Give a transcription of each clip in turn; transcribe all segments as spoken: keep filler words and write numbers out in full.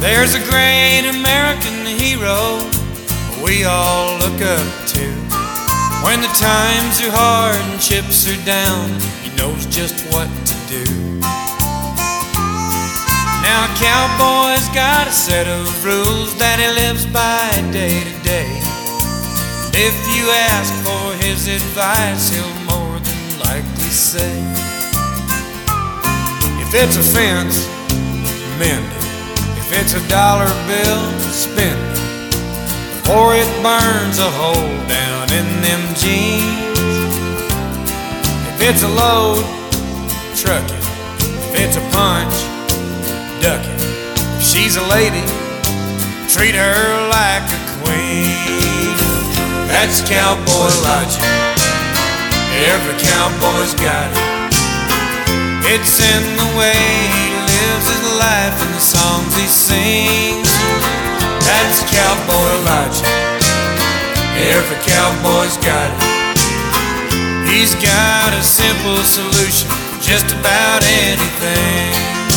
There's a great American hero we all look up to. When the times are hard and chips are down, he knows just what to do. Now a cowboy's got a set of rules that he lives by day to day. And if you ask for his advice, he'll more than likely say, if it's a fence, mend it. If it's a dollar bill, spend it before it burns a hole down in them jeans. If it's a load, truck it. If it's a punch, duck it. If she's a lady, treat her like a queen. That's cowboy logic. Every cowboy's got it. It's in the way he lives his life and the songs he sings. That's cowboy logic. Every cowboy's got it. He's got a simple solution for just about anything.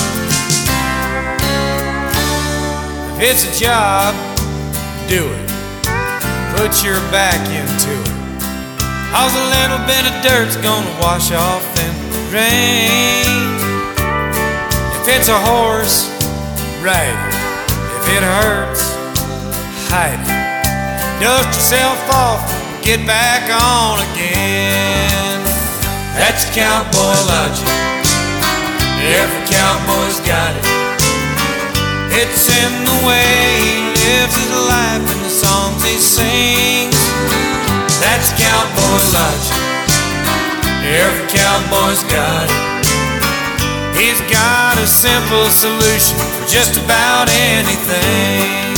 If it's a job, do it. Put your back into it. 'Cause a little bit of dirt's gonna wash off in the rain. If it's a horse, ride it. If it hurts, hide it. Dust yourself off, get back on again. That's cowboy logic. Every cowboy's got it. It's in the way he lives his life and the songs he sings. That's cowboy logic. Every cowboy's got it. He's got a simple solution for just about anything.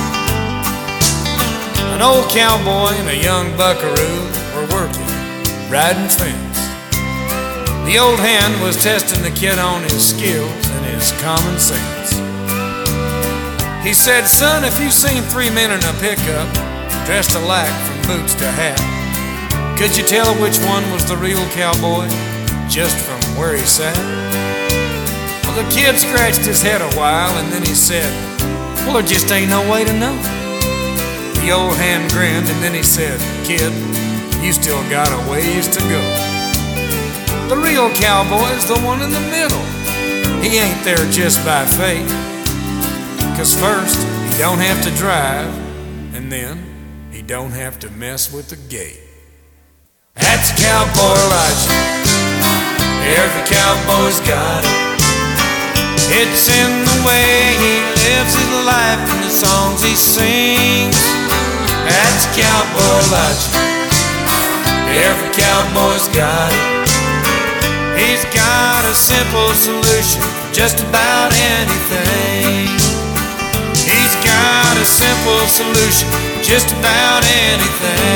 An old cowboy and a young buckaroo were working, riding fence. The old hand was testing the kid on his skills and his common sense. He said, son, if you've seen three men in a pickup dressed alike from boots to hat, could you tell which one was the real cowboy just from where he sat? Well, the kid scratched his head a while and then he said, well, there just ain't no way to know. The old hand grinned and then he said, kid, you still got a ways to go. The real cowboy's the one in the middle. He ain't there just by fate. 'Cause first, he don't have to drive, and then he don't have to mess with the gate. That's cowboy logic. Every cowboy's got it. It's in the way he lives his life and the songs he sings. That's cowboy logic. Every cowboy's got it. He's got a simple solution for just about anything. He's got a simple solution for just about anything.